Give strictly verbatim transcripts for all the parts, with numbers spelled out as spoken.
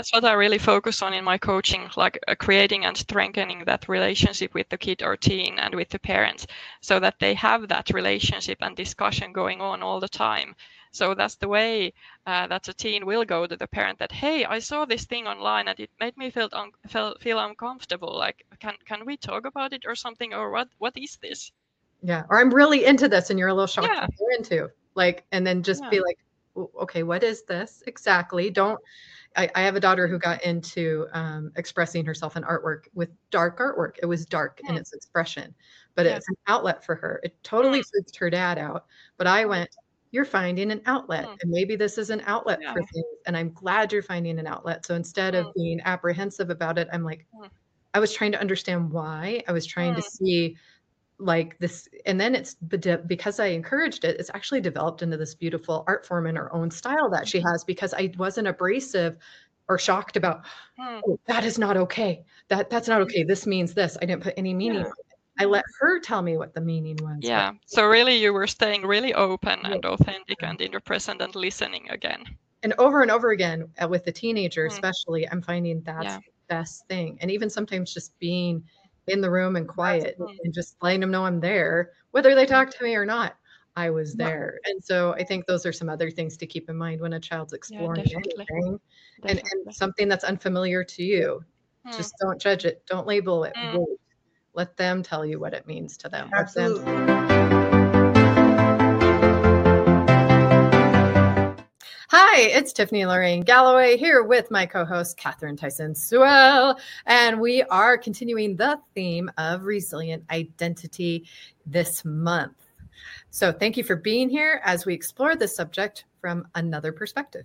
that's what I really focus on in my coaching, like uh, creating and strengthening that relationship with the kid or teen and with the parents, so that they have that relationship and discussion going on all the time. So that's the way uh, that a teen will go to the parent that, hey, I saw this thing online and it made me feel un- feel, feel uncomfortable. Like, can can we talk about it or something? Or what what is this? Yeah. Or I'm really into this and you're a little shocked Yeah. what you're into. Like, and then just Yeah. be like, okay, what is this exactly? Don't, I, I have a daughter who got into um, expressing herself in artwork with dark artwork. It was dark in Mm. its expression, but Yeah. it's an outlet for her. It totally Mm. freaked her dad out. But I went, you're finding an outlet, Mm. and maybe this is an outlet Yeah. for things. And I'm glad you're finding an outlet. So instead of Mm. being apprehensive about it, I'm like, Mm. I was trying to understand why. I was trying to Mm. see like this, and then it's bede- because I encouraged it, it's actually developed into this beautiful art form in her own style that she has, because I wasn't abrasive or shocked about, Mm. oh, that is not okay. That that's not okay. This means this. I didn't put any meaning Yeah. on it. I let her tell me what the meaning was. but- Yeah. So really, you were staying really open Yeah. and authentic and in the present and listening again. And over and over again uh, with the teenager, Mm. especially, I'm finding that's Yeah. the best thing. And even sometimes just being in the room and quiet Mm. and just letting them know I'm there, whether they talk to me or not, I was there. And so I think those are some other things to keep in mind when a child's Yeah, exploring definitely. anything, and, Definitely. and something that's unfamiliar to you. Mm. Just don't judge it. Don't label it. Mm. Wait. Let them tell you what it means to them. Let them Absolutely. Hi, it's Tiffany Lorraine Galloway here with my co-host Catherine Tyson Sewell, and we are continuing the theme of resilient identity this month. So thank you for being here as we explore this subject from another perspective.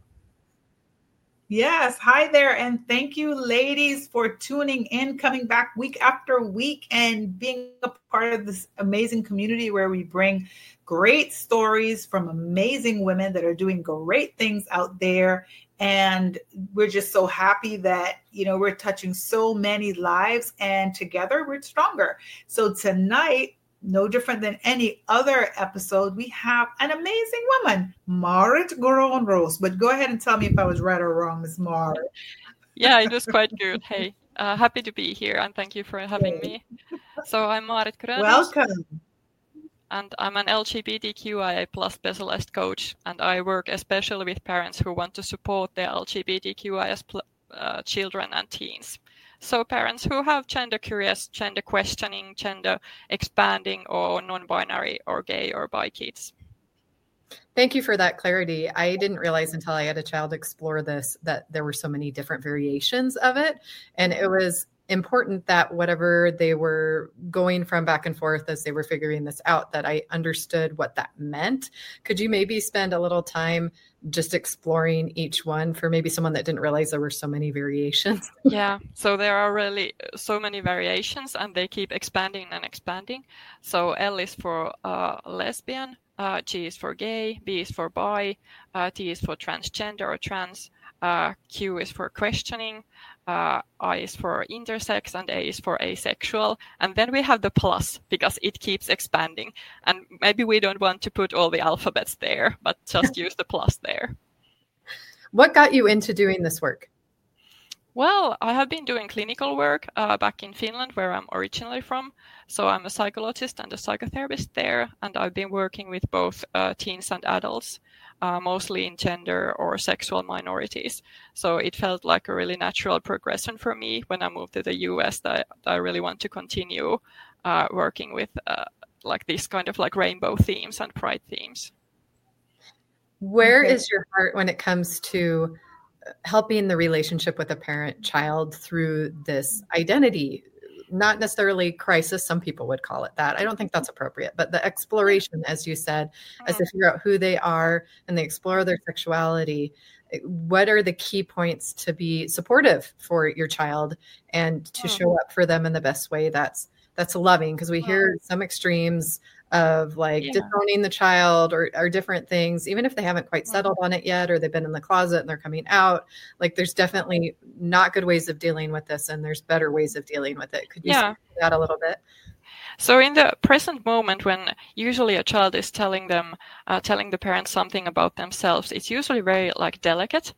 Yes. Hi there. And thank you, ladies, for tuning in, coming back week after week and being a part of this amazing community where we bring great stories from amazing women that are doing great things out there. And we're just so happy that, you know, we're touching so many lives, and together we're stronger. So tonight, no different than any other episode, we have an amazing woman, Marit Gronros. But go ahead and tell me if I was right or wrong, Miss Marit. Yeah, it was quite good. Hey, uh, happy to be here, and thank you for having me. So I'm Marit Grönros. Welcome. And I'm an L G B T Q I A plus specialist coach, and I work especially with parents who want to support their L G B T Q I A plus uh, children and teens. So parents who have gender curious, gender questioning, gender expanding, or non-binary or gay or bi kids. Thank you for that clarity. I didn't realize until I had a child explore this that there were so many different variations of it. And it was important that whatever they were going from back and forth as they were figuring this out, that I understood what that meant. Could you maybe spend a little time just exploring each one for maybe someone that didn't realize there were so many variations? Yeah, so there are really so many variations, and they keep expanding and expanding. So L is for uh, lesbian, uh, G is for gay, B is for bi, uh, T is for transgender or trans, uh, Q is for questioning, uh, I is for intersex, and A is for asexual. And then we have the plus, because it keeps expanding. And maybe we don't want to put all the alphabets there, but just use the plus there. What got you into doing this work? Well, I have been doing clinical work uh, back in Finland, where I'm originally from. So I'm a psychologist and a psychotherapist there, and I've been working with both uh, teens and adults, uh, mostly in gender or sexual minorities. So it felt like a really natural progression for me when I moved to the U S that, that I really want to continue uh, working with uh, like this kind of like rainbow themes and pride themes. Where Okay. is your heart when it comes to helping the relationship with a parent-child through this identity? Not necessarily crisis, some people would call it that. I don't think that's appropriate, but the exploration, as you said, as they figure out who they are and they explore their sexuality. What are the key points to be supportive for your child and to show up for them in the best way that's that's loving? Because we hear some extremes of like Yeah. disowning the child or, or different things, even if they haven't quite settled on it yet, or they've been in the closet and they're coming out. Like there's definitely not good ways of dealing with this, and there's better ways of dealing with it. Could you Yeah. speak to that a little bit? So in the present moment, when usually a child is telling them, uh, telling the parents something about themselves, it's usually very like delicate.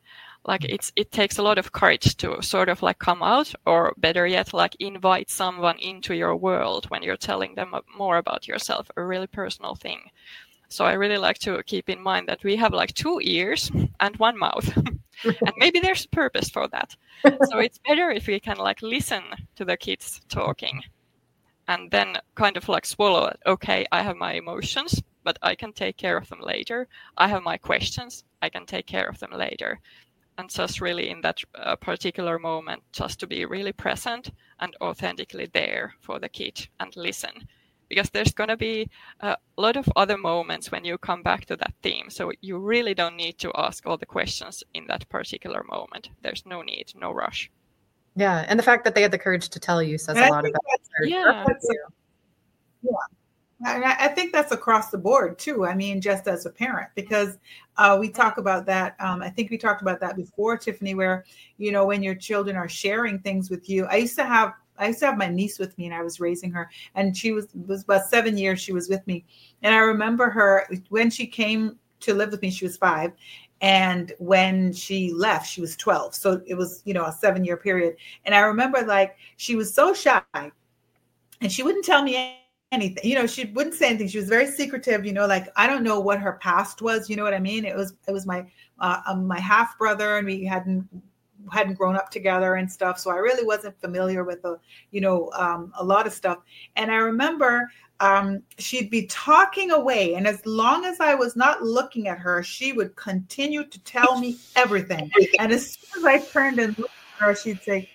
like it's it takes a lot of courage to sort of like come out, or better yet, like invite someone into your world when you're telling them more about yourself, a really personal thing. So I really like to keep in mind that we have like two ears and one mouth. And maybe there's a purpose for that. So it's better if we can like listen to the kids talking and then kind of like swallow it. Okay, I have my emotions, but I can take care of them later. I have my questions, I can take care of them later. And just really in that uh, particular moment, just to be really present and authentically there for the kid and listen. Because there's going to be a lot of other moments when you come back to that theme. So you really don't need to ask all the questions in that particular moment. There's no need, no rush. Yeah. And the fact that they had the courage to tell you says and a I lot about their yeah. yeah. And I think that's across the board too. I mean, just as a parent, because uh, we talk about that. Um, I think we talked about that before, Tiffany, where, you know, when your children are sharing things with you. I used to have I used to have my niece with me, and I was raising her, and she was, was about seven years she was with me. And I remember her when she came to live with me, she was five. And when she left, she was twelve. So it was, you know, a seven year period. And I remember like, she was so shy and she wouldn't tell me anything, you know, she wouldn't say anything. She was very secretive, you know, like, I don't know what her past was. You know what I mean? It was, it was my, uh, um, my half brother, and we hadn't, hadn't grown up together and stuff. So I really wasn't familiar with the, you know, um, a lot of stuff. And I remember um, she'd be talking away. And as long as I was not looking at her, she would continue to tell me everything. And as soon as I turned and looked at her, she'd say,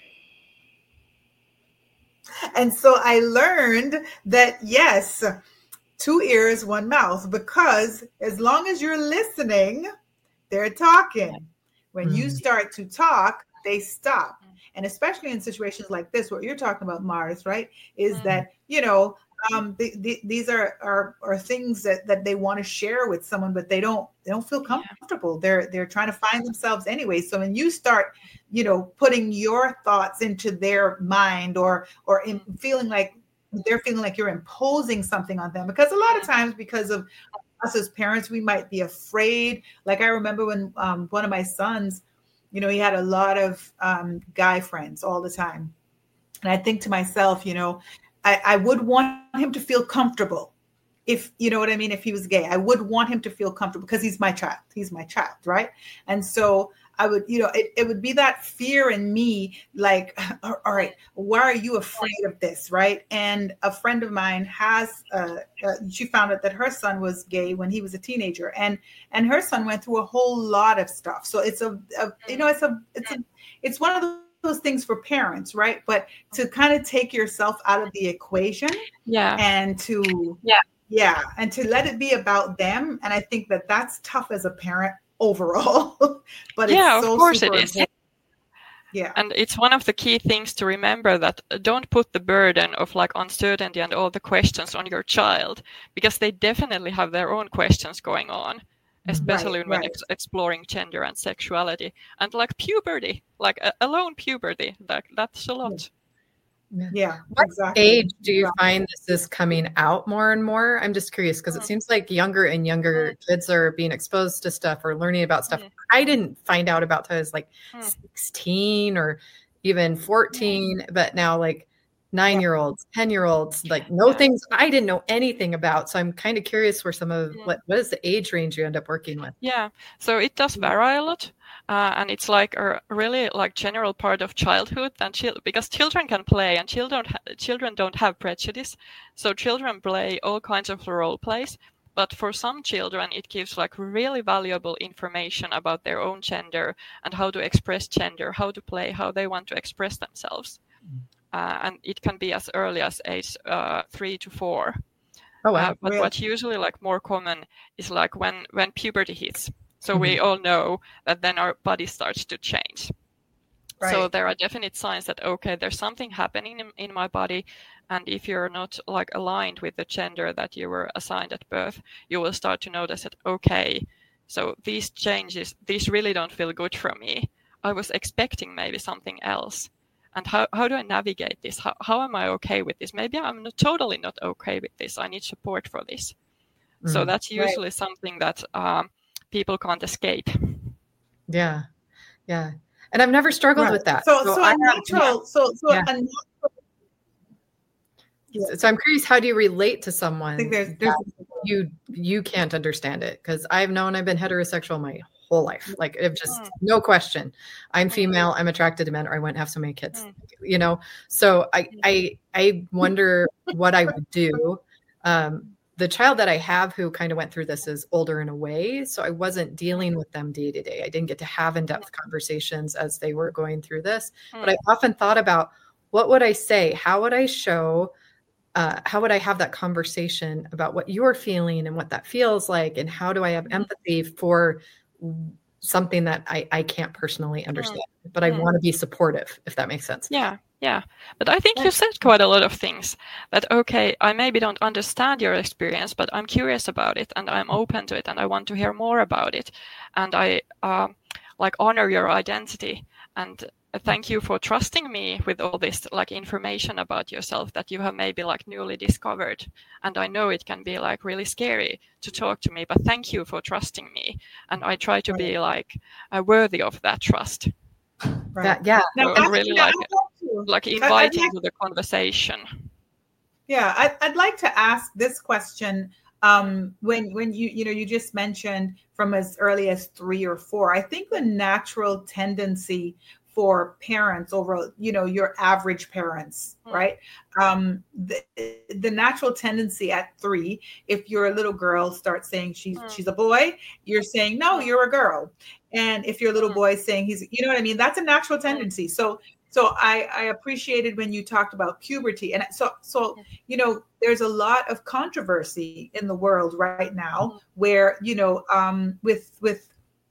and so I learned that, yes, two ears, one mouth, because as long as you're listening, they're talking. When mm. you start to talk, they stop. And especially in situations like this, what you're talking about, Mars, right, is mm. that, you know, um, the, the, these are, are are things that, that they want to share with someone, but they don't they don't feel comfortable. Yeah. They're they're trying to find themselves anyway. So when you start, you know, putting your thoughts into their mind, or or in feeling like they're feeling like you're imposing something on them, because a lot of times, because of us as parents, we might be afraid. Like I remember when um, one of my sons, you know, he had a lot of um, guy friends all the time. And I think to myself, you know, I, I would want him to feel comfortable. If, you know what I mean? If he was gay, I would want him to feel comfortable because he's my child. He's my child, right? And so I would, you know, it, it would be that fear in me, like, all right, why are you afraid of this, right? And a friend of mine has, uh, uh, she found out that her son was gay when he was a teenager, and and her son went through a whole lot of stuff. So it's a, a you know, it's a, it's a, it's one of those those things for parents, right? But to kind of take yourself out of the equation, yeah, and to, yeah, yeah, and to let it be about them. And I think that that's tough as a parent overall, but yeah, it's so of course super it is. important. Yeah. And it's one of the key things to remember, that don't put the burden of like uncertainty and all the questions on your child, because they definitely have their own questions going on, especially right, when right. ex- exploring gender and sexuality and like puberty, like uh, alone puberty, that that's a lot. Yeah. yeah what exactly. age do you find this is coming out more and more? I'm just curious, because it mm. seems like younger and younger mm. kids are being exposed to stuff or learning about stuff. Mm. I didn't find out about till I was like mm. sixteen or even fourteen, mm. but now like nine-year-olds, ten-year-olds, like know yeah. things I didn't know anything about. So I'm kind of curious where some of yeah. what what is the age range you end up working with? Yeah, so it does vary a lot. Uh, and it's like a really like general part of childhood, and ch- because children can play, and children ha- children don't have prejudice, so children play all kinds of role plays. But for some children, it gives like really valuable information about their own gender and how to express gender, how to play, how they want to express themselves, mm. uh, and it can be as early as age uh, three to four. Oh wow! Uh, but really? what's usually like more common is like when when puberty hits. So mm-hmm. we all know that then our body starts to change. Right. So there are definite signs that, okay, there's something happening in, in my body. And if you're not like aligned with the gender that you were assigned at birth, you will start to notice that, okay, so these changes, these really don't feel good for me. I was expecting maybe something else. And how, how do I navigate this? How, how am I okay with this? Maybe I'm not, totally not okay with this. I need support for this. Mm. So that's usually right. something that... Um, people can't escape. Yeah. Yeah. And I've never struggled Right. with that. So, so, I a have- natural, yeah. so, so Yeah. a natural, So- So I'm curious, how do you relate to someone I think there's, there's, that you you can't understand it? Because I've known I've been heterosexual my whole life. Like, I've just Mm. no question. I'm Mm. female. I'm attracted to men, or I wouldn't have so many kids. Mm. You know. So I Mm. I I wonder what I would do. Um, the child that I have who kind of went through this is older in a way, so I wasn't dealing with them day to day. I didn't get to have in-depth conversations as they were going through this. But I often thought about, what would I say? How would I show? Uh, how would I have that conversation about what you're feeling and what that feels like? And how do I have empathy for something that I, I can't personally understand, but I Mm. want to be supportive, if that makes sense. Yeah, yeah. But I think you said quite a lot of things that, okay, I maybe don't understand your experience, but I'm curious about it and I'm open to it and I want to hear more about it. And I uh, like honor your identity. And thank you for trusting me with all this like information about yourself that you have maybe like newly discovered. And I know it can be like really scary to talk to me, but thank you for trusting me. And I try to be like uh, worthy of that trust. right. That, yeah. Now, So I, really yeah, like I'd like to- like I'd inviting like- to the conversation. Yeah, I, I'd like to ask this question. Um, when when you you know you just mentioned from as early as three or four, I think the natural tendency for parents over you know your average parents, Mm. right? Um, the the natural tendency at three, if your little girl starts saying she's Mm. she's a boy, you're saying no, you're a girl, and if your little Mm. boy is saying he's, you know what I mean, that's a natural tendency. So. So I, I appreciated when you talked about puberty. And so, so, you know, there's a lot of controversy in the world right now where, you know, um, with, with,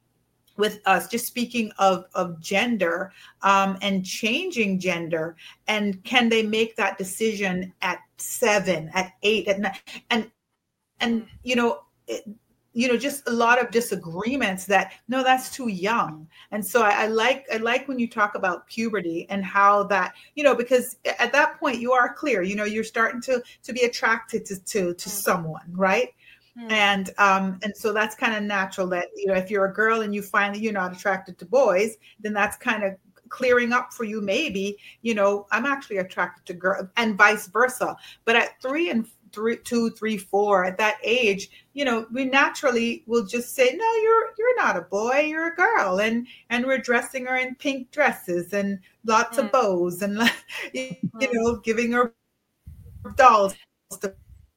with us just speaking of, of gender um, and changing gender, and can they make that decision at seven, at eight, at nine? And, and, you know, it, you know, just a lot of disagreements that, no, that's too young. And so I, I like, I like when you talk about puberty and how that, you know, because at that point you are clear, you know, you're starting to, to be attracted to, to, to someone, right? Mm. And, um, and so that's kind of natural that, you know, if you're a girl and you find that you're not attracted to boys, then that's kind of clearing up for you. Maybe, you know, I'm actually attracted to girls and vice versa. But at three and three, two, three, four, at that age, you know, we naturally will just say, no, you're, you're not a boy, you're a girl. And, and we're dressing her in pink dresses and lots Mm. of bows and, you Mm. know, giving her dolls to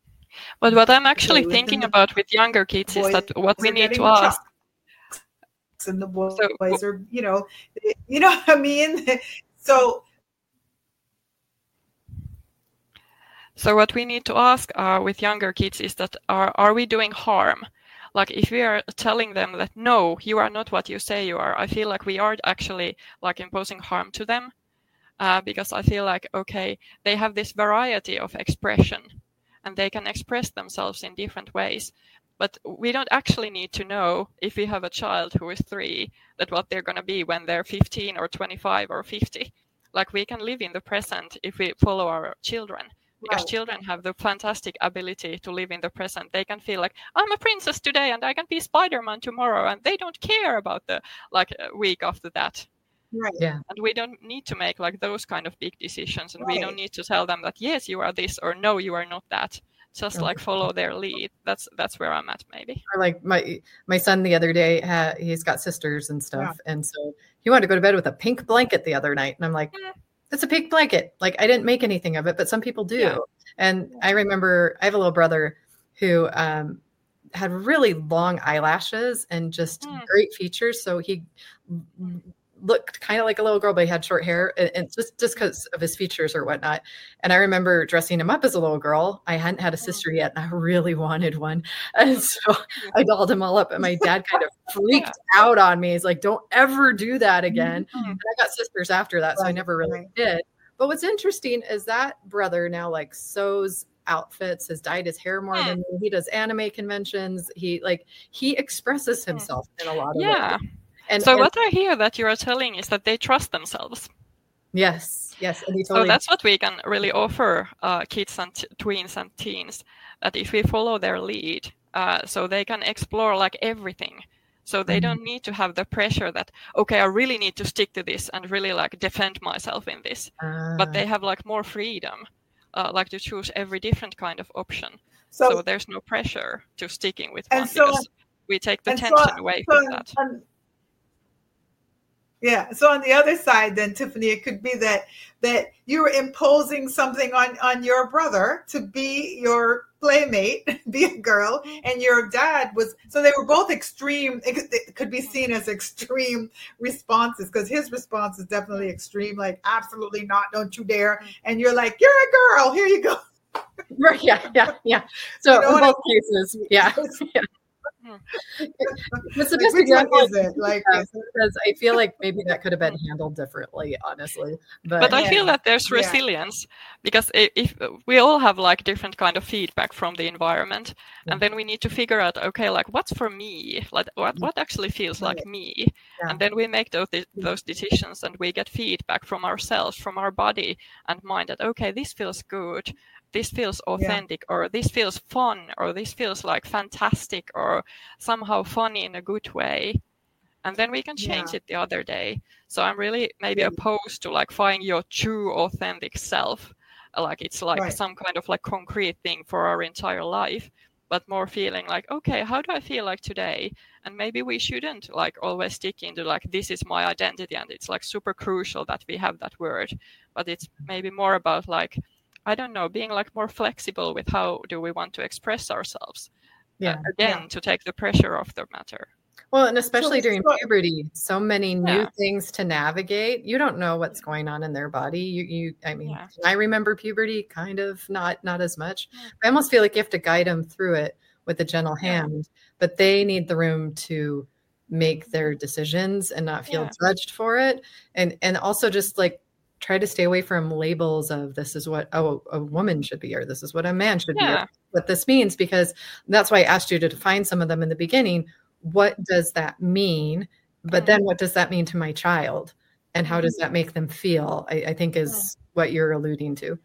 But what I'm actually play with, thinking and the about with younger kids is boys that what we are need getting to ask. chocks and the boys So- are, you know, you know what I mean? So So what we need to ask uh, with younger kids is that are are we doing harm? Like if we are telling them that no, you are not what you say you are, I feel like we are actually like imposing harm to them, uh, because I feel like okay, they have this variety of expression, and they can express themselves in different ways. But we don't actually need to know if we have a child who is three that what they're going to be when they're fifteen or twenty-five or fifty. Like we can live in the present if we follow our children. Because Right. children have the fantastic ability to live in the present. They can feel like I'm a princess today and I can be Spider-Man tomorrow, and they don't care about the like week after that. right. Yeah. And we don't need to make like those kind of big decisions, and we Right. don't need to tell them that yes, you are this, or no, you are not that. Just like follow their lead. That's that's where I'm at maybe. Or like my my son the other day, ha, he's got sisters and stuff, and so he wanted to go to bed with a pink blanket the other night, and I'm like, Mm. it's a pink blanket. Like I didn't make anything of it, but some people do. Yeah. And I remember I have a little brother who um, had really long eyelashes and just Mm. great features. So he looked kind of like a little girl, but he had short hair, and, and just just because of his features or whatnot. And I remember dressing him up as a little girl. I hadn't had a sister yet, and I really wanted one, and so I dolled him all up. And my dad kind of freaked out on me. He's like, "Don't ever do that again." Mm. And I got sisters after that, so I Right, never really right. did. But what's interesting is that brother now like sews outfits, has dyed his hair more Hmm. than me. He does anime conventions. He like he expresses himself in a lot of Yeah. ways. And So and- what I hear that you are telling is that they trust themselves. yes, yes, and he So totally that's what we can really offer uh, kids and t- tweens and teens. That if we follow their lead, uh, so they can explore like everything. So they Mhm. don't need to have the pressure that, okay, I really need to stick to this and really like defend myself in this. But Ah, they have like more freedom, uh, like to choose every different kind of option. So, So there's no pressure to sticking with and one so, because we take the and so, tension away so from that. on, yeah. So on the other side, then Tiffany, it could be that that you were imposing something on on your brother to be your playmate, be a girl, and your dad was. So they were both extreme. It could, it could be seen as extreme responses because his response is definitely extreme, like absolutely not, don't you dare. And you're like, you're a girl, here you go. right, yeah, yeah, yeah. So You know in what I both cases, yeah. yeah. Hmm. It's the Like, best which one example is it? Like, yeah, because I feel like maybe that could have been handled differently, honestly. But, But I feel Yeah. that there's Yeah. resilience because i- if we all have like different kind of feedback from the environment, Yeah. and then we need to figure out, okay, like what's for me, like what what actually feels like Right. me, Yeah. and then we make those de- those decisions, and we get feedback from ourselves, from our body and mind that okay, this feels good, this feels authentic, or this feels fun, or this feels like fantastic, or somehow funny in a good way. And then we can change Yeah. it the other day. So I'm really maybe Yeah. opposed to like finding your true authentic self. Uh, Like it's like Right. some kind of like concrete thing for our entire life, but more feeling like, okay, how do I feel like today? And maybe we shouldn't like always stick into like, this is my identity. And it's like super crucial that we have that word, but it's maybe more about like, I don't know, being like more flexible with how do we want to express ourselves. yeah. Uh, again, Yeah. to take the pressure off the matter. Well, and especially So- during so- puberty, so many new Yeah. things to navigate. You don't know what's going on in their body. You, you, I mean, Yeah. I remember puberty, kind of, not, not as much. Yeah. I almost feel like you have to guide them through it with a gentle Yeah. hand, but they need the room to make their decisions and not feel Yeah. judged for it, and and also just like try to stay away from labels of this is what oh, a woman should be or this is what a man should be Yeah. or what this means, because that's why I asked you to define some of them in the beginning. What does that mean? But Mm. then what does that mean to my child? And how does that make them feel? I, I think is what you're alluding to.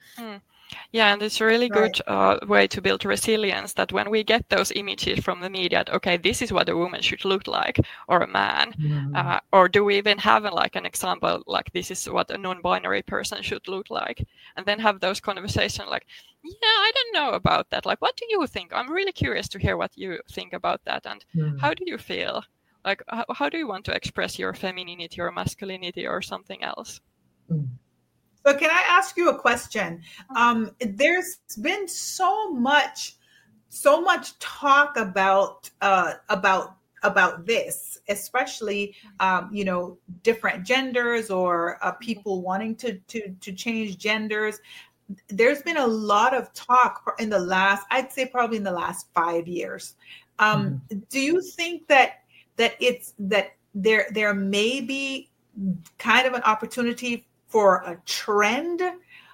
Yeah, and it's a really Right. good uh, way to build resilience that when we get those images from the media, that, okay, this is what a woman should look like or a man, uh, or do we even have a, like an example, like this is what a non-binary person should look like, and then have those conversations like, yeah, I don't know about that. Like, what do you think? I'm really curious to hear what you think about that. And Mm. how do you feel? Like, how, how do you want to express your femininity or masculinity or something else? Mm. So can I ask you a question? Um, there's been so much, so much talk about uh, about about this, especially um, you know, different genders or uh, people wanting to to to change genders. There's been a lot of talk in the last, I'd say probably in the last five years. Um, do you think that that it's that there there may be kind of an opportunity for a trend,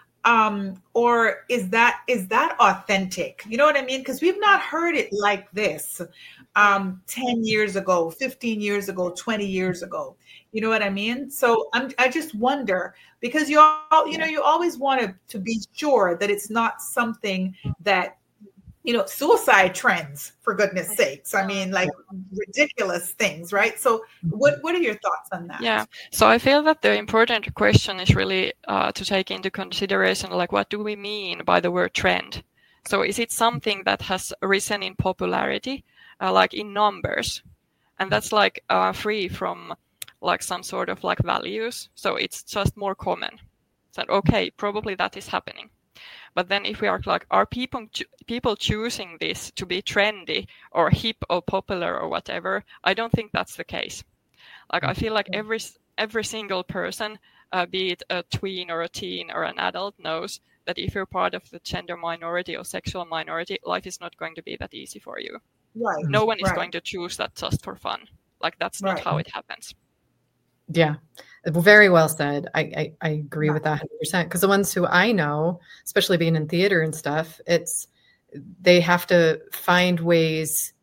um, or is that is that authentic? You know what I mean? Because we've not heard it like this um, ten years ago, fifteen years ago, twenty years ago. You know what I mean? So I'm, I just wonder, because you all, you know, you always want to, to be sure that it's not something that, you know, suicide trends, for goodness sakes. I mean, like ridiculous things, right? So what, what are your thoughts on that? Yeah. So I feel that the important question is really uh, to take into consideration, like, what do we mean by the word trend? So is it something that has risen in popularity, uh, like in numbers? And that's like uh, free from like some sort of like values. So it's just more common. So, okay, probably that is happening. But then if we are like, are people people choosing this to be trendy or hip or popular or whatever? I don't think that's the case. Like, I feel like every every single person, uh, be it a tween or a teen or an adult, knows that if you're part of the gender minority or sexual minority, life is not going to be that easy for you. Right. No one is Right. going to choose that just for fun. Like, that's not Right. how it happens. Yeah, very well said. I I, I agree Yeah. with that one hundred percent. Because the ones who I know, especially being in theater and stuff, it's they have to find ways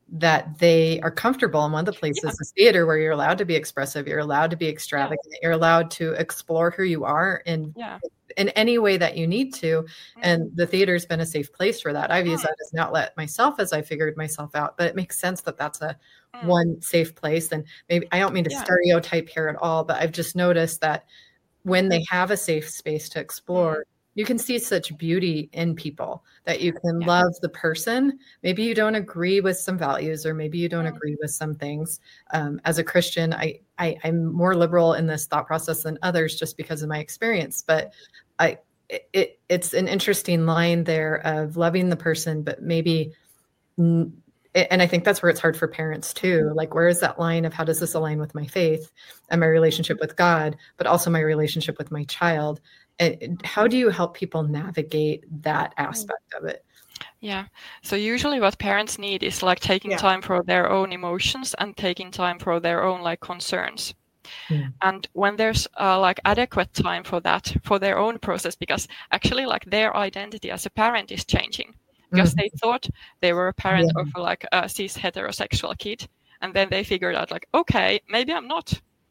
that they are comfortable. And one of the places Yeah. is theater, where you're allowed to be expressive, you're allowed to be extravagant, yeah. you're allowed to explore who you are in Yeah. in any way that you need to. Mm. And the theater's been a safe place for that. I've mm. used that as an outlet myself as I figured myself out, but it makes sense that that's a mm. one safe place. And maybe, I don't mean to yeah. stereotype here at all, but I've just noticed that when they have a safe space to explore, mm. you can see such beauty in people, that you can yeah. love the person. Maybe you don't agree with some values, or maybe you don't mm. agree with some things. Um, as a Christian, I, I, I'm more liberal in this thought process than others just because of my experience. But I, it, it's an interesting line there of loving the person, but maybe, and I think that's where it's hard for parents too. Like, where is that line of how does this align with my faith and my relationship with God, but also my relationship with my child? And how do you help people navigate that aspect of it? Yeah. So usually what parents need is like taking yeah. time for their own emotions and taking time for their own like concerns. Mm. And when there's uh, like adequate time for that, for their own process, because actually like their identity as a parent is changing, because mm. they thought they were a parent yeah. of like a cis heterosexual kid. And then they figured out like, okay, maybe I'm not.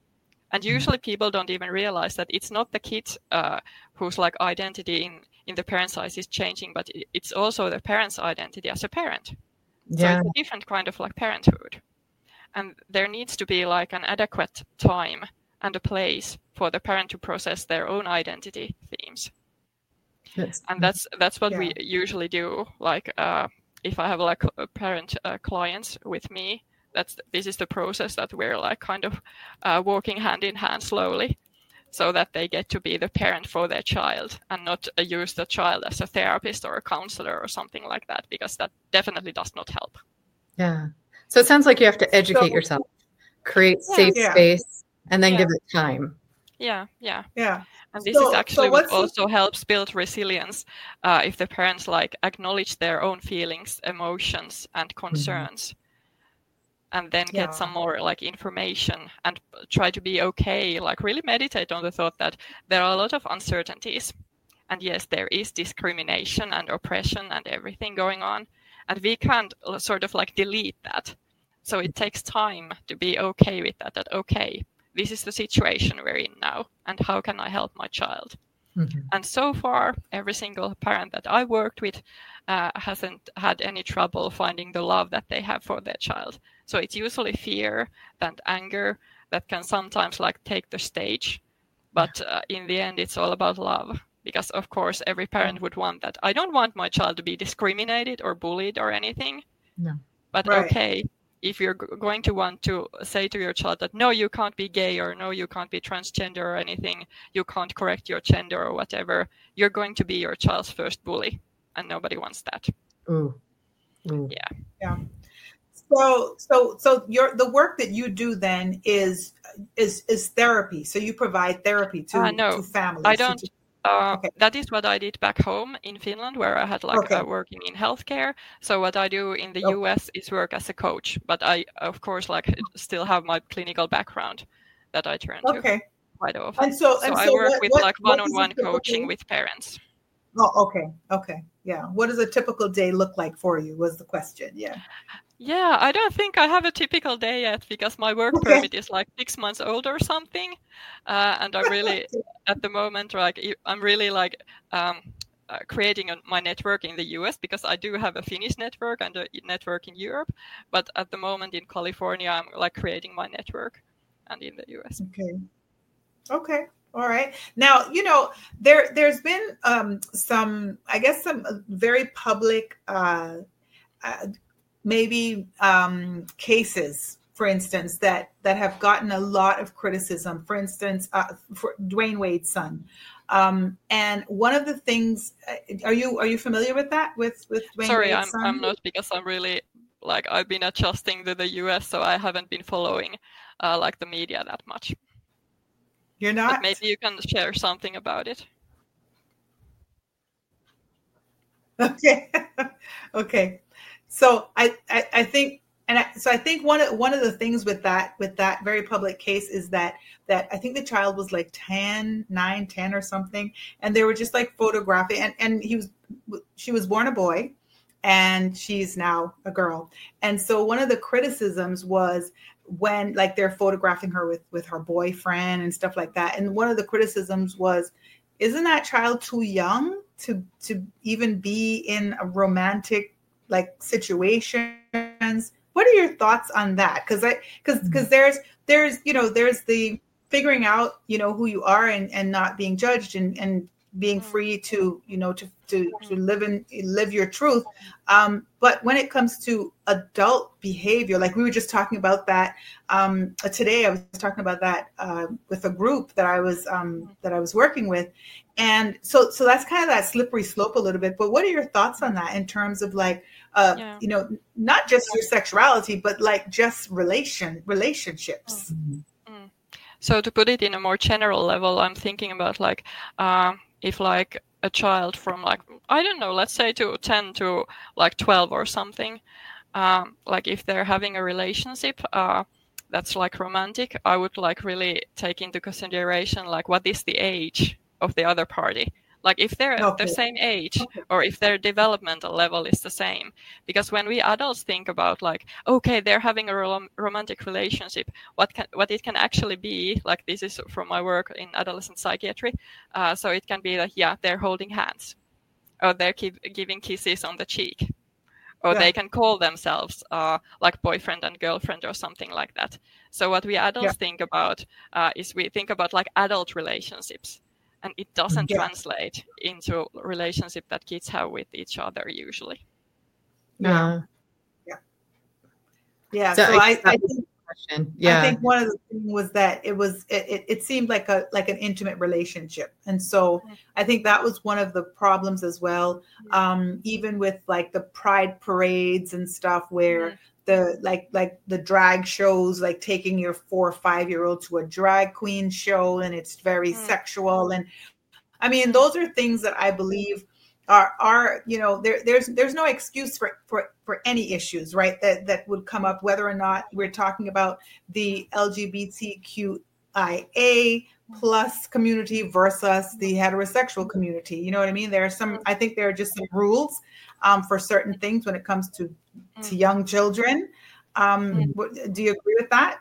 And usually people don't even realize that it's not the kid uh, whose like identity in, in the parent's eyes is changing, but it's also the parent's identity as a parent. Yeah. So it's a different kind of like parenthood. And there needs to be like an adequate time and a place for the parent to process their own identity themes. Yes. And that's that's what yeah. we usually do. Like uh, if I have like parent uh, clients with me, that's this is the process that we're like kind of uh, walking hand in hand slowly, so that they get to be the parent for their child and not uh, use the child as a therapist or a counselor or something like that, because that definitely does not help. Yeah. So it sounds like you have to educate so, yourself, create yeah, safe yeah. space, and then yeah. give it time. Yeah, yeah, yeah. And this so, is actually so what also the... helps build resilience uh, if the parents like acknowledge their own feelings, emotions, and concerns. Mm-hmm. And then get yeah. some more like information and try to be okay, like really meditate on the thought that there are a lot of uncertainties. And yes, there is discrimination and oppression and everything going on. And we can't sort of like delete that. So it takes time to be okay with that, that, okay, this is the situation we're in now. And how can I help my child? Mm-hmm. And so far, every single parent that I worked with uh, hasn't had any trouble finding the love that they have for their child. So it's usually fear and anger that can sometimes like take the stage. But uh, in the end, it's all about love. Because, of course, every parent would want that. I don't want my child to be discriminated or bullied or anything. No. But right. okay, if you're g- going to want to say to your child that, no, you can't be gay, or no, you can't be transgender or anything, you can't correct your gender or whatever, you're going to be your child's first bully. And nobody wants that. Ooh. Ooh. Yeah. Yeah. So, so, so your the work that you do then is is is therapy. So you provide therapy to, uh, no, to families. I don't. To, uh, okay. That is what I did back home in Finland, where I had like okay. uh, working in healthcare. So what I do in the okay. U S is work as a coach, but I of course like still have my clinical background that I turn okay. to quite often. And so, so and I so work what, with what, like what one-on-one coaching with parents. Oh, okay. Okay. Yeah. What does a typical day look like for you was the question. Yeah. Yeah, I don't think I have a typical day yet, because my work okay. permit is like six months old or something. Uh, and I'm really, at the moment, like I'm really like um, uh, creating a, my network in the U S, because I do have a Finnish network and a network in Europe. But at the moment in California, I'm like creating my network and in the U S. Okay. Okay. All right. Now, you know, there, there's been um, some, I guess, some very public, uh, uh, maybe um, cases, for instance, that, that have gotten a lot of criticism. For instance, uh, for Dwayne Wade's son. Um, and one of the things, are you are you familiar with that? With with Dwayne Sorry, Wade's I'm son? I'm not, because I'm really like I've been adjusting to the U S, so I haven't been following uh, like the media that much. You're not? But maybe you can share something about it. Okay. Okay. So I, I, I think, and I, so I think one of one of the things with that with that very public case is that that I think the child was like ten, nine, ten or something, and they were just like photographing, and, and he was she was born a boy, and she's now a girl. And so one of the criticisms was when like they're photographing her with, with her boyfriend and stuff like that. And one of the criticisms was, isn't that child too young to to even be in a romantic like situations? What are your thoughts on that? Because I because because there's there's you know there's the figuring out you know who you are and, and not being judged and, and being free to you know to to, to live in live your truth. Um, but when it comes to adult behavior, like we were just talking about that um, today, I was talking about that uh, with a group that I was um, that I was working with, and so so that's kind of that slippery slope a little bit. But what are your thoughts on that in terms of like uh, yeah. you know not just your sexuality, but like just relation relationships? Mm-hmm. So to put it in a more general level, I'm thinking about like uh, if like a child from like, I don't know, let's say to ten to like twelve or something, um, like if they're having a relationship uh, that's like romantic, I would like really take into consideration like what is the age of the other party. Like if they're okay. the same age okay. or if their developmental level is the same. Because when we adults think about like, okay, they're having a rom- romantic relationship, what can what it can actually be, like this is from my work in adolescent psychiatry. Uh, so it can be like, yeah, they're holding hands or they're keep giving kisses on the cheek or yeah. they can call themselves uh, like boyfriend and girlfriend or something like that. So what we adults yeah. think about uh, is we think about like adult relationships. And it doesn't yeah. translate into relationship that kids have with each other usually. Yeah. Yeah. Yeah. So, so I, I, think, yeah. I think one of the things was that it was, it, it, it seemed like a, like an intimate relationship. And so mm-hmm. I think that was one of the problems as well. Mm-hmm. Um, even with like the pride parades and stuff where mm-hmm. the like like the drag shows, like taking your four or five year old to a drag queen show and it's very mm. sexual. And I mean, those are things that I believe are are, you know, there there's there's no excuse for, for, for any issues, right? That that would come up, whether or not we're talking about the L G B T Q I A plus community versus the heterosexual community. You know what I mean? There are some, I think there are just some rules um, for certain things when it comes to to young children. Um, do you agree with that?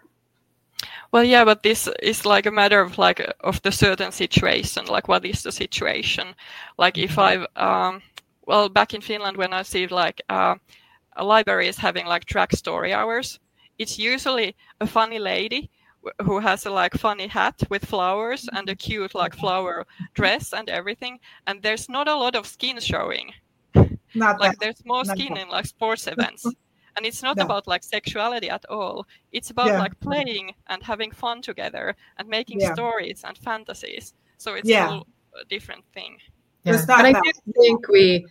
Well, yeah, but this is like a matter of like of the certain situation. Like, what is the situation? Like, if I've um, well, back in Finland, when I see like uh, a library is having like drag story hours, it's usually a funny lady who has a like funny hat with flowers and a cute like flower dress and everything, and there's not a lot of skin showing. Not like that. there's more Not skin that. in like sports events. And it's not No. about like sexuality at all. It's about Yeah. like playing and having fun together and making Yeah. stories and fantasies. So it's Yeah. a whole different thing. Yeah. It's not And I that. do think we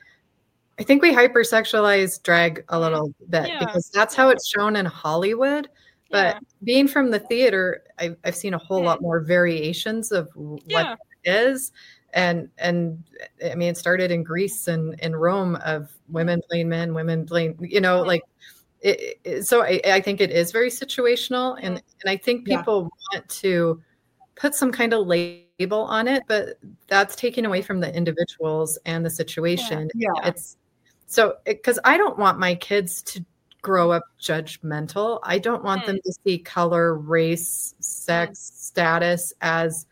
I think we hypersexualize drag a little bit Yeah. because that's how it's shown in Hollywood. But Yeah. being from the theater, I've, I've seen a whole Mm. lot more variations of what Yeah. it is. And and I mean, it started in Greece and in Rome of women playing men, women playing, you know, Mm. like, it, it, so I, I think it is very situational. And, and I think Yeah. people want to put some kind of label on it, but that's taken away from the individuals and the situation. Yeah. It's so, because I don't want my kids to grow up judgmental. I don't want Mm. them to see color, race, sex, Mm. status as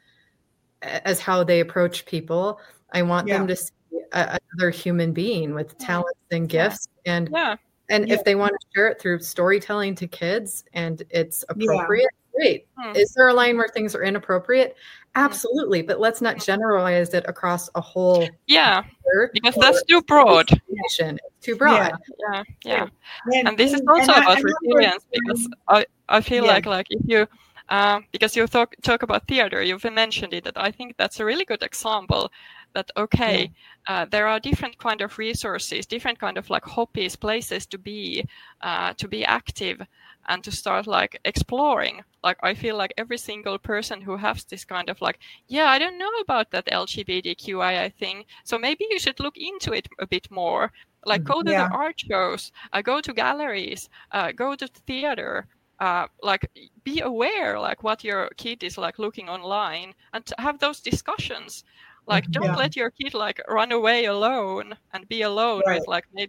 as how they approach people. I want Yeah. them to see a, another human being with talents and gifts. And Yeah. and Yeah. if they want to share it through storytelling to kids and it's Yeah. appropriate, great. Mm. Is there a line where things are inappropriate? Absolutely. But let's not generalize it across a whole Yeah. year Because or that's too broad. situation. It's too broad. Yeah. Yeah. And, And this is and also I- about and I'm resilience going because to- I, I feel Yeah. like like if you uh, because you talk talk about theater, you've mentioned it, that I think that's a really good example that okay, uh, there are different kind of resources, different kind of like hobbies, places to be uh, to be active and to start like exploring. Like I feel like every single person who has this kind of like, yeah, I don't know about that L G B T Q I A thing, so maybe you should look into it a bit more. Like go to Yeah. the art shows, uh, go to galleries, uh, go to theater. Uh, like be aware like what your kid is like looking online and to have those discussions. Like don't Yeah. let your kid like run away alone and be alone Right. with like maybe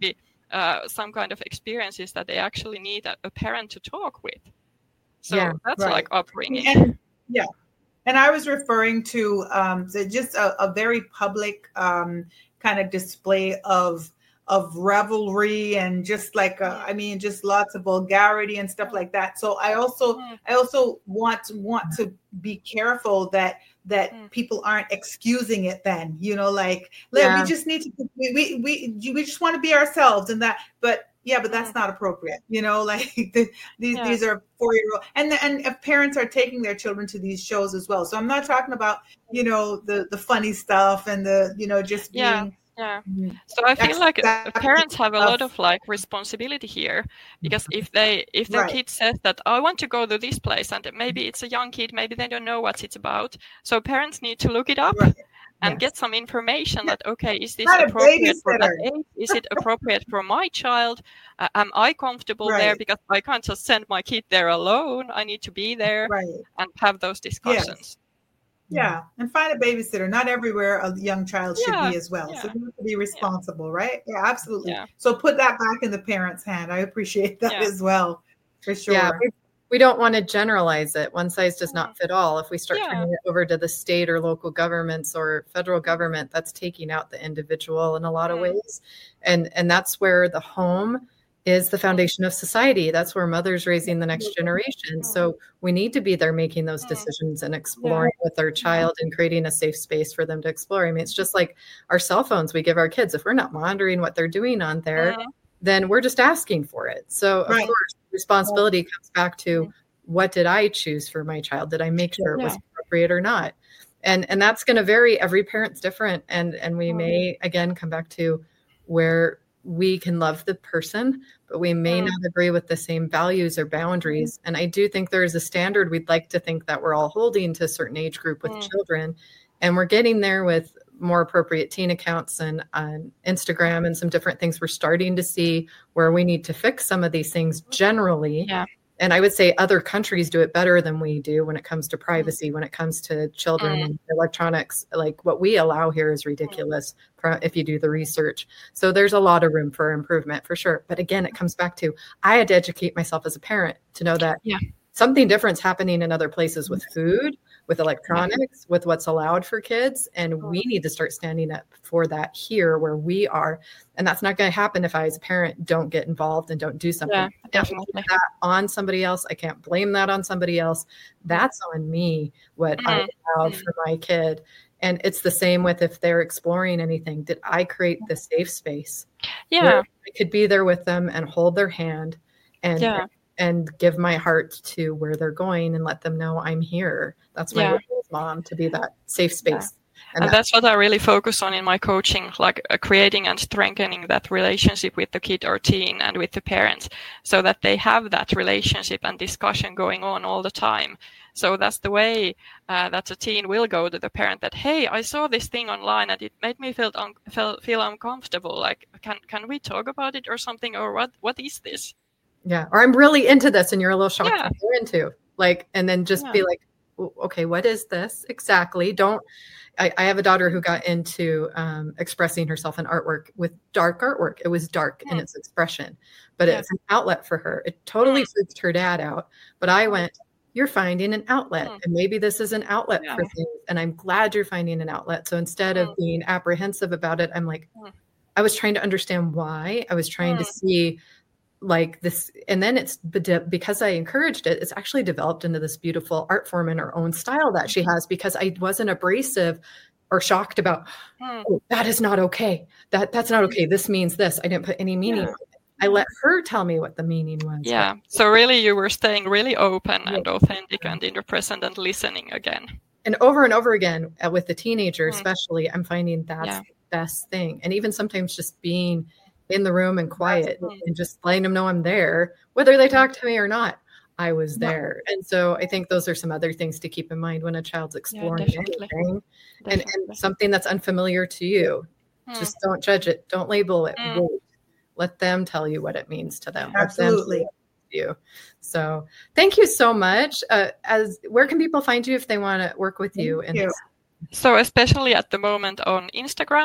uh, some kind of experiences that they actually need a, a parent to talk with. So Yeah, that's right. like upbringing. And, yeah. And I was referring to um, just a, a very public um, kind of display of of revelry and just like a, I mean, just lots of vulgarity and stuff like that. So I also Mm. I also want to want to be careful that that Mm. people aren't excusing it. Then you know, like "Look, Yeah. we just need to we we we, we just want to be ourselves and that, but. Yeah, but that's Mm. not appropriate. You know, like the, these Yeah. these are four year old, and and if parents are taking their children to these shows as well. So I'm not talking about you know the the funny stuff and the you know just Yeah. being. Yeah. mm, So I feel like uh, accepting parents have a lot of- of like responsibility here, because if they if their Right. kid says that I want to go to this place, and maybe it's a young kid, maybe they don't know what it's about, so parents need to look it up Right. and Yes. get some information that okay, is this Not a appropriate for that babysitter. age? Is it appropriate for my child? Uh, am I comfortable there? Right. Because I can't just send my kid there alone. I need to be there Right. and have those discussions. Yeah. And find a babysitter. Not everywhere a young child should Yeah, be as well. So yeah, you have to be responsible, right? Yeah, absolutely. Yeah. So put that back in the parent's hand. I appreciate that Yeah. as well. For sure. Yeah, we, we don't want to generalize it. One size does not fit all. If we start Yeah. turning it over to the state or local governments or federal government, that's taking out the individual in a lot of Mm. ways. And and that's where the home is the foundation of society. That's where mother's raising the next generation. So we need to be there making those Mm. decisions and exploring with our child and creating a safe space for them to explore. I mean, it's just like our cell phones we give our kids. If we're not monitoring what they're doing on there, Mm. then we're just asking for it. So of Right. course, responsibility comes back to what did I choose for my child? Did I make sure it was Yeah. appropriate or not? And and that's going to vary. Every parent's different. And and we Mm. may again come back to where we can love the person, but we may Mm. not agree with the same values or boundaries. And I do think there is a standard we'd like to think that we're all holding to a certain age group with Mm. children. And we're getting there with more appropriate teen accounts and on Instagram and some different things. We're starting to see where we need to fix some of these things generally. Yeah. And I would say other countries do it better than we do when it comes to privacy, when it comes to children Mm. and electronics. Like what we allow here is ridiculous pro- if you do the research. So there's a lot of room for improvement for sure. But again, it comes back to I had to educate myself as a parent to know that Yeah. something different's happening in other places with food, with electronics, with what's allowed for kids. And we need to start standing up for that here where we are. And that's not going to happen if I, as a parent, don't get involved and don't do something. Yeah, I can't blame definitely. that on somebody else. I can't blame that on somebody else. That's on me, what I Mm. allowed Mm. for my kid. And it's the same with if they're exploring anything. Did I create the safe space? Yeah. Where I could be there with them and hold their hand and Yeah. and give my heart to where they're going and let them know I'm here. That's my Yeah. role as mom, to be that safe space. And, that- that's what I really focus on in my coaching, like uh, creating and strengthening that relationship with the kid or teen and with the parents, so that they have that relationship and discussion going on all the time. So that's the way uh, that a teen will go to the parent that, hey, I saw this thing online and it made me feel un- feel, feel uncomfortable. Like, can can we talk about it or something? Or what what is this? Yeah. Or I'm really into this and you're a little shocked Yeah. what you're into. Like, and then just Yeah. be like, "O- okay, what is this exactly? Don't, I, I have a daughter who got into um, expressing herself in artwork with dark artwork. It was dark in Mm. its expression, but Yeah. it's an outlet for her. It totally Mm. freaked her dad out. But I went, you're finding an outlet Mm. and maybe this is an outlet Yeah. for things. And I'm glad you're finding an outlet. So instead of Mm. being apprehensive about it, I'm like, Mm. I was trying to understand why. I was trying to Mm. see like this. And then it's bede- because I encouraged it, it's actually developed into this beautiful art form in her own style that she has, because I wasn't abrasive or shocked about, Mm. oh, that is not okay. That that's not okay. This means this. I didn't put any meaning. Yeah. on it. I let her tell me what the meaning was. Yeah. So really, you were staying really open and authentic and in the present and listening again. And over and over again uh, with the teenager, Mm. especially, I'm finding that's Yeah. the best thing. And even sometimes just being in the room and quiet Absolutely. and just letting them know I'm there, whether they talk to me or not, I was there. And so I think those are some other things to keep in mind when a child's exploring definitely. anything and, Definitely. and something that's unfamiliar to you. Mm. Just don't judge it. Don't label it. Mm. Wait. Let them tell you what it means to them. Let them Absolutely. tell you. So thank you so much. Uh, as where can people find you if they want to work with you? Thank in you. this? So especially at the moment on Instagram,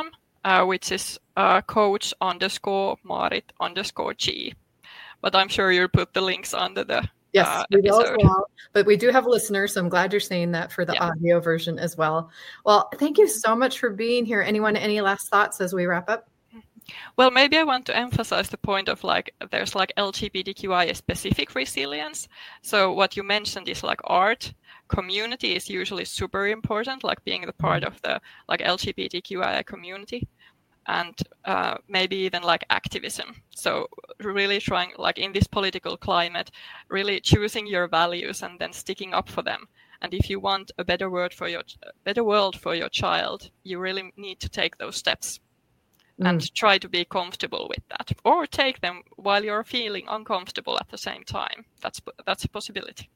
uh, which is uh, coach underscore Marit underscore G. But I'm sure you'll put the links under the Yes, uh, we will as episode. well. But we do have listeners, so I'm glad you're saying that for the Yeah. audio version as well. Well, thank you so much for being here. Anyone, any last thoughts as we wrap up? Well, maybe I want to emphasize the point of like there's like L G B T Q I A specific resilience. So what you mentioned is like art. Community is usually super important, like being the part of the like L G B T Q I A community, and uh, maybe even like activism. So really trying, like in this political climate, really choosing your values and then sticking up for them. And if you want a better world for your better world for your child, you really need to take those steps. Mm. And try to be comfortable with that, or take them while you're feeling uncomfortable at the same time. That's that's a possibility.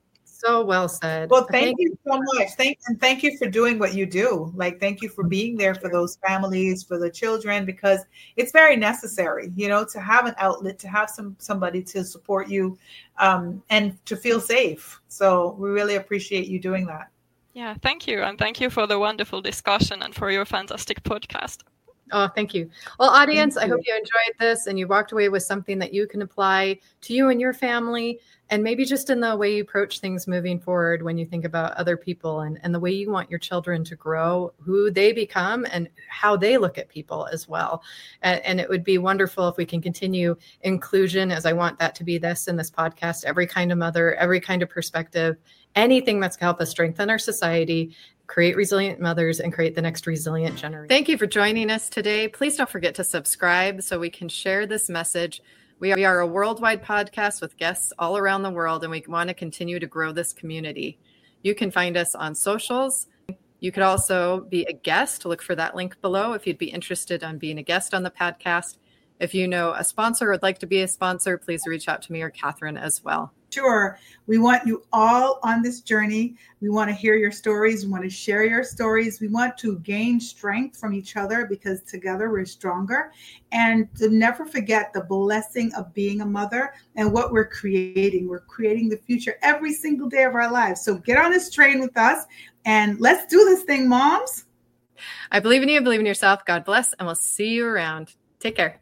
So well said. Well, thank, thank you so much. Thank and thank you for doing what you do. Like, thank you for being there for those families, for the children, because it's very necessary, you know, to have an outlet, to have some somebody to support you, um, and to feel safe. So we really appreciate you doing that. Yeah, thank you, and thank you for the wonderful discussion and for your fantastic podcast. Oh, thank you. Well, audience, I hope you enjoyed this and you walked away with something that you can apply to you and your family, and maybe just in the way you approach things moving forward when you think about other people, and, and the way you want your children to grow, who they become, and how they look at people as well. And, and it would be wonderful if we can continue inclusion, as I want that to be this in this podcast, every kind of mother, every kind of perspective, anything that's going to help us strengthen our society, create resilient mothers, and create the next resilient generation. Thank you for joining us today. Please don't forget to subscribe so we can share this message. We are, we are a worldwide podcast with guests all around the world, and we want to continue to grow this community. You can find us on socials. You could also be a guest. Look for that link below if you'd be interested in being a guest on the podcast. If you know a sponsor or would like to be a sponsor, please reach out to me or Catherine as well. Sure. We want you all on this journey. We want to hear your stories. We want to share your stories. We want to gain strength from each other, because together we're stronger. And to never forget the blessing of being a mother and what we're creating. We're creating the future every single day of our lives. So get on this train with us and let's do this thing, moms. I believe in you. Believe in yourself. God bless. And we'll see you around. Take care.